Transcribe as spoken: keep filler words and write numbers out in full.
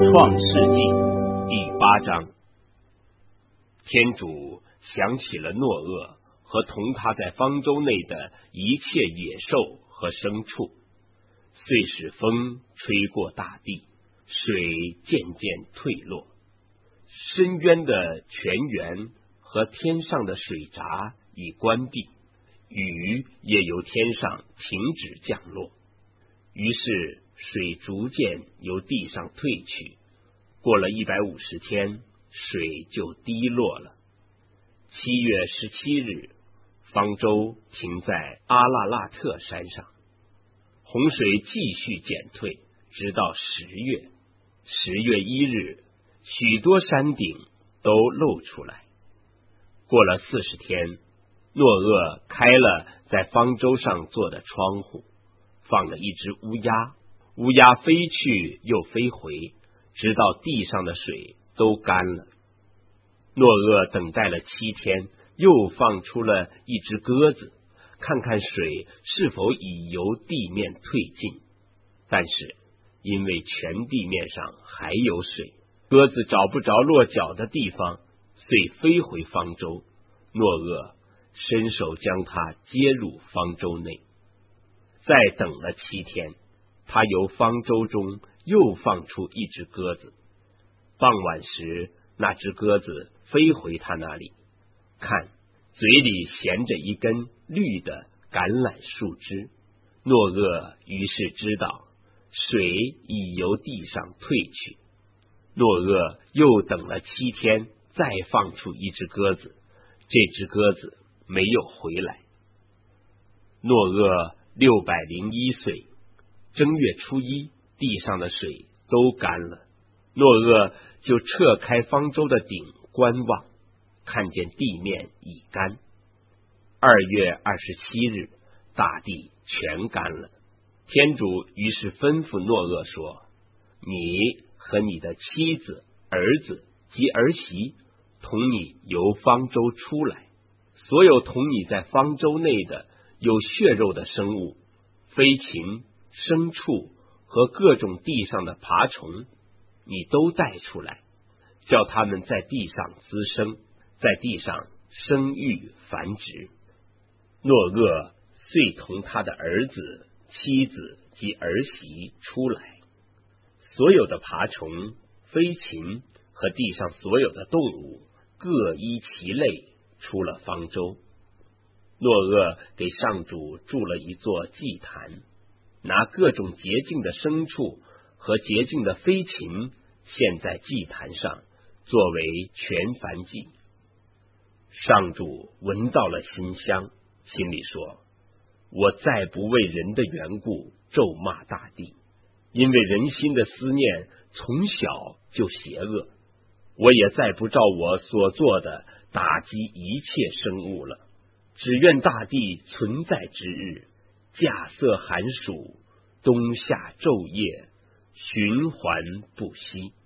创世纪第八章，天主想起了诺厄和同他在方舟内的一切野兽和牲畜，遂使风吹过大地，水渐渐退落，深渊的泉源和天上的水闸已关闭，雨也由天上停止降落。于是水逐渐由地上退去，过了一百五十天，水就低落了。七月十七日，方舟停在阿拉腊特山上，洪水继续减退，直到十月。十月一日，许多山顶都露出来。过了四十天，诺厄开了在方舟上做的窗户，放了一只乌鸦，乌鸦飞去又飞回，直到地上的水都干了。诺厄等待了七天，又放出了一只鸽子，看看水是否已由地面退尽。但是因为全地面上还有水，鸽子找不着落脚的地方，遂飞回方舟。诺厄伸手将它接入方舟内。再等了七天，他由方舟中又放出一只鸽子。傍晚时，那只鸽子飞回他那里，看，嘴里衔着一根绿的橄榄树枝。诺厄于是知道水已由地上退去。诺厄又等了七天，再放出一只鸽子，这只鸽子没有回来。诺厄六百零一岁，正月初一，地上的水都干了。诺厄就撤开方舟的顶观望，看见地面已干。二月二十七日，大地全干了。天主于是吩咐诺厄说：你和你的妻子、儿子及儿媳同你由方舟出来，所有同你在方舟内的有血肉的生物，飞禽、牲畜和各种地上的爬虫，你都带出来，叫他们在地上滋生，在地上生育繁殖。诺厄遂同他的儿子、妻子及儿媳出来，所有的爬虫、飞禽和地上所有的动物各依其类出了方舟。诺厄给上主筑了一座祭坛，拿各种洁净的牲畜和洁净的飞禽献在祭坛上，作为全燔祭。上主闻到了馨香，心里说：我再不为人的缘故咒骂大地，因为人心的思念从小就邪恶。我也再不照我所做的打击一切生物了，只愿大地存在之日，稼穑寒暑，冬夏昼夜，循环不息。